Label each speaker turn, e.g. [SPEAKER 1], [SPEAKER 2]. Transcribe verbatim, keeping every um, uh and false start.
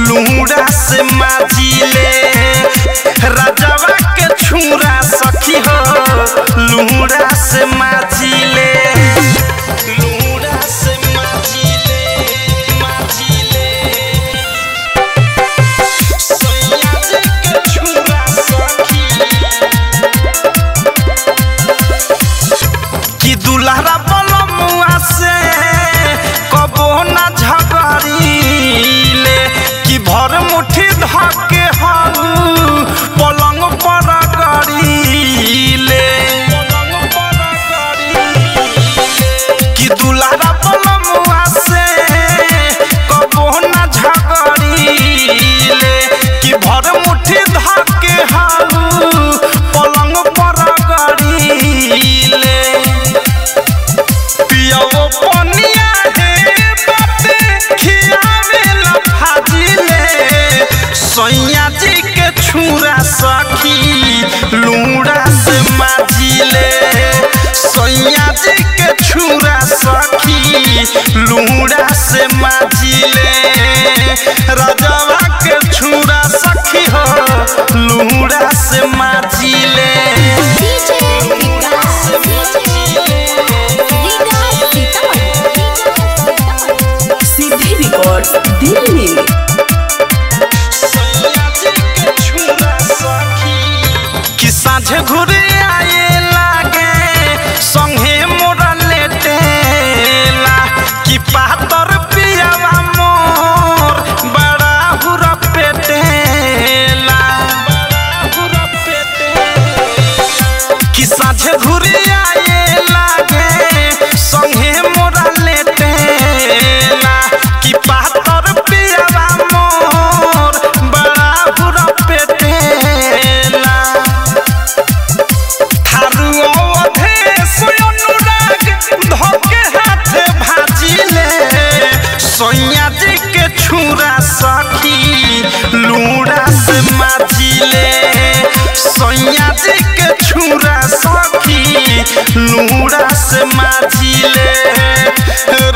[SPEAKER 1] लूड़ा से माजिले राजवा के छुरा सखी हो लूड़ा से माजिले लूड़ा से माजिले माजिले सैया जी के छुरा सखी कि दुल्हरा बलमुआ से कबो ना झगड़ीले कि भर मुट्ठी धके हम पलंग पर गड़ीले कि दुल्हरा बलमुआ से कबो ना झगड़ीले कि भर मुट्ठी धके हम पलंग पर गड़ीले पियो पनिया हे बाटे खियावेला भाजिले सैया जी के छुरा सखी लूड़ा से माजिले सैया जी के छुरा सखी लूड़ा से माजिले राजवा के छुरा सखी हो लूड़ा से माजिले
[SPEAKER 2] दिल्ली
[SPEAKER 1] कि साँझे घुरे आए लागे संगे मोरा लेटेला कि पातर पियावा मोर बड़ा हुरा पेटेला कि साँझे घुरे आए लागे संगे मोरा लेटेला कि पातर पियावा मोर बड़ा हुरा पेटेला थारू अवधे अनुराग धोके हाथे भाजिले सैया जी के छुरा सखी लूड़ा से माजिले सैया जी के छुरा सखी लूड़ा से माजिले